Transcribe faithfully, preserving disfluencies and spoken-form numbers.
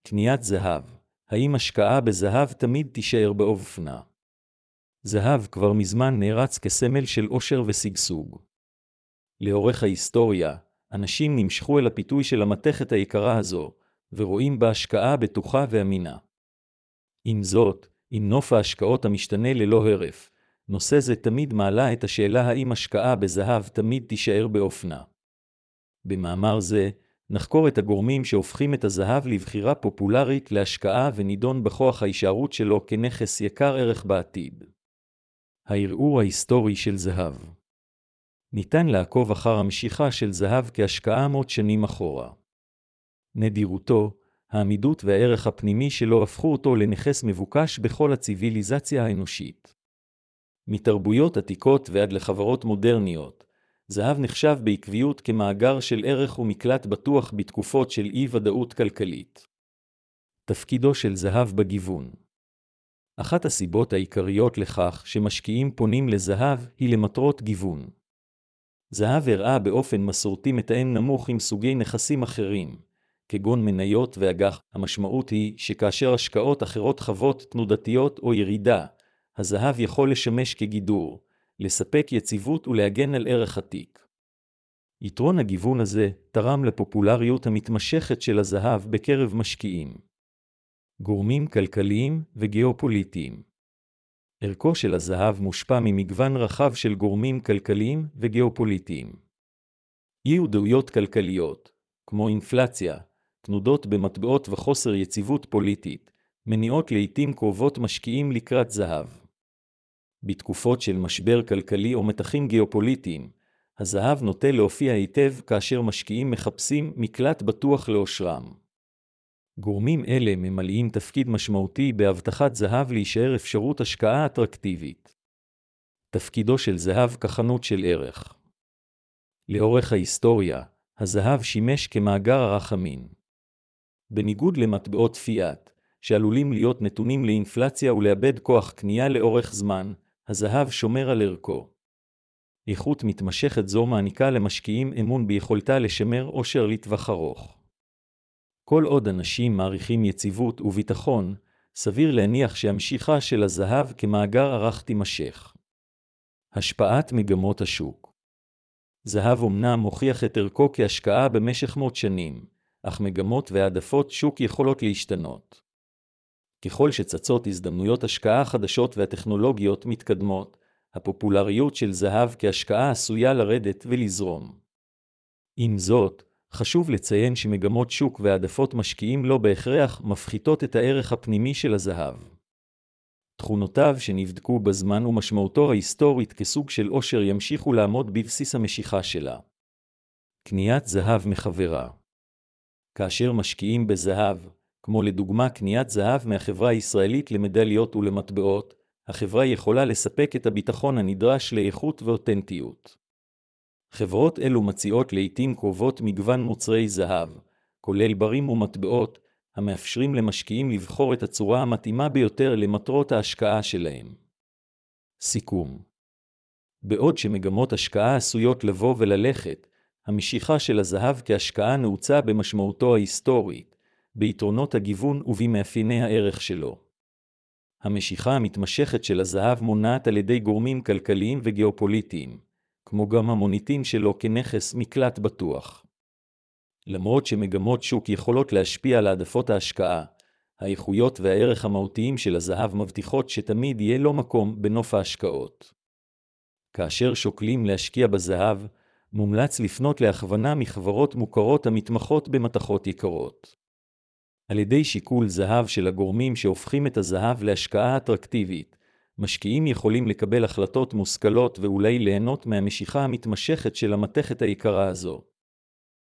קניית זהב. האם השקעה בזהב תמיד תישאר באופנה? זהב כבר מזמן נערץ כסמל של עושר ושגשוג. לאורך ההיסטוריה, אנשים נמשכו אל הפיתוי של המתכת היקרה הזו, ורואים בה השקעה בטוחה ואמינה. עם זאת, עם נוף ההשקעות המשתנה ללא הרף, נושא זה תמיד מעלה את השאלה האם השקעה בזהב תמיד תישאר באופנה. במאמר זה, נחקור את הגורמים שהופכים את הזהב לבחירה פופולרית להשקעה ונידון בכוח ההישארות שלו כנכס יקר ערך בעתיד. הערעור ההיסטורי של זהב. ניתן לעקוב אחר המשיכה של זהב כהשקעה מאות שנים אחורה. נדירותו, העמידות והערך הפנימי שלו הפכו אותו לנכס מבוקש בכל הציוויליזציה האנושית. מתרבויות עתיקות ועד לחברות מודרניות, זהב נחשב בעקביות כמאגר של ערך ומקלט בטוח בתקופות של אי-ודאות כלכלית. תפקידו של זהב בגיוון. אחת הסיבות העיקריות לכך שמשקיעים פונים לזהב היא למטרות גיוון. זהב הראה באופן מסורתי מתאם נמוך עם סוגי נכסים אחרים, כגון מניות ואג"ח. המשמעות היא שכאשר השקעות אחרות חוות תנודתיות או ירידה, הזהב יכול לשמש כגידור, לספק יציבות ולהגן על ערך עתיק. יתרון הגיוון הזה תרם לפופולריות המתמשכת של הזהב בקרב משקיעים. גורמים כלכליים וגיאופוליטיים. ערכו של הזהב מושפע ממגוון רחב של גורמים כלכליים וגיאופוליטיים. אי-ודאויות כלכליות, כמו אינפלציה, תנודות במטבעות וחוסר יציבות פוליטית, מניעות לעתים קרובות משקיעים לקראת זהב. בתקופות של משבר כלכלי או מתחים גיאופוליטיים, הזהב נוטה להופיע היטב כאשר משקיעים מחפשים מקלט בטוח לאושרם. גורמים אלה ממלאים תפקיד משמעותי בהבטחת זהב להישאר אפשרות השקעה אטרקטיבית. תפקידו של זהב כחנות של ערך. לאורך ההיסטוריה, הזהב שימש כמאגר ערך אמין. בניגוד למטבעות פיאט, שעלולים להיות נתונים לאינפלציה ולאבד כוח קנייה לאורך זמן, הזהב שומר על ערכו. איכות מתמשכת זו מעניקה למשקיעים אמון ביכולתה לשמר עושר לטווח ארוך. כל עוד אנשים מעריכים יציבות וביטחון, סביר להניח שהמשיכה של הזהב כמאגר ערך תימשך. השפעת מגמות השוק. זהב אמנם מוכיח את ערכו כהשקעה במשך מאות שנים, אך מגמות והעדפות שוק יכולות להשתנות. ככל שצצות הזדמנויות השקעה חדשות והטכנולוגיות מתקדמות, הפופולריות של זהב כהשקעה עשויה לרדת ולזרום. עם זאת, חשוב לציין שמגמות שוק והעדפות משקיעים לא בהכרח מפחיתות את הערך הפנימי של הזהב. תכונותיו שנבדקו בזמן ומשמעותו ההיסטורית כסוג של עושר ימשיכו לעמוד בבסיס המשיכה שלה. קניית זהב מחברה. כאשר משקיעים בזהב, כמו לדוגמה קניית זהב מהחברה הישראלית למדליות ולמטבעות, החברה יכולה לספק את הביטחון הנדרש לאיכות ואותנטיות. חברות אלו מציעות לעתים קרובות מגוון מוצרי זהב, כולל ברים ומטבעות, המאפשרים למשקיעים לבחור את הצורה המתאימה ביותר למטרות ההשקעה שלהם. סיכום. בעוד שמגמות השקעה עשויות לבוא וללכת, המשיכה של הזהב כהשקעה נעוצה במשמעותו ההיסטורית, ביתרונות הגיוון ובמאפייני הערך שלו. המשיכה המתמשכת של הזהב מונעת על ידי גורמים כלכליים וגיאופוליטיים, כמו גם המוניטין שלו כנכס מקלט בטוח. למרות שמגמות שוק יכולות להשפיע על העדפות ההשקעה, האיכויות והערך המהותיים של הזהב מבטיחות שתמיד יהיה לו מקום בנוף ההשקעות. כאשר שוקלים להשקיע בזהב, מומלץ לפנות להכוונה מחברות מוכרות המתמחות במתכות יקרות. על ידי שיקול זהב של הגורמים שהופכים את הזהב להשקעה אטרקטיבית, משקיעים יכולים לקבל החלטות מושכלות ואולי ליהנות מהמשיכה המתמשכת של המתכת היקרה הזו.